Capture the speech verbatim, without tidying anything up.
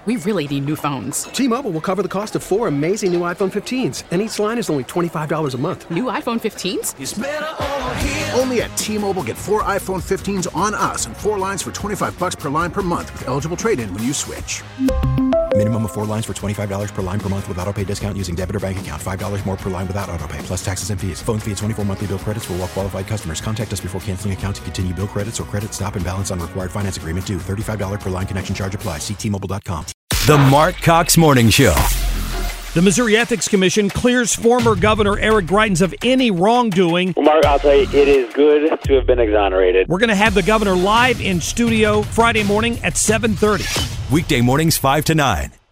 We really need new phones. T-Mobile will cover the cost of four amazing new iPhone fifteens, and each line is only twenty-five dollars a month. New iPhone fifteens? It's better over here. Only at T-Mobile, get four iPhone fifteens on us and four lines for twenty-five dollars per line per month with eligible trade-in when you switch. Minimum of four lines for twenty-five dollars per line per month with autopay discount using debit or bank account. five dollars more per line without autopay, plus taxes and fees. Phone fee at twenty-four monthly bill credits for well-qualified customers. Contact us before canceling account to continue bill credits or credit stop and balance on required finance agreement due. thirty-five dollars per line connection charge applies. See T Mobile dot com. The Mark Cox Morning Show. The Missouri Ethics Commission clears former Governor Eric Greitens of any wrongdoing. Well, Mark, I'll tell you, it is good to have been exonerated. We're going to have the governor live in studio Friday morning at seven thirty. Weekday mornings five to nine.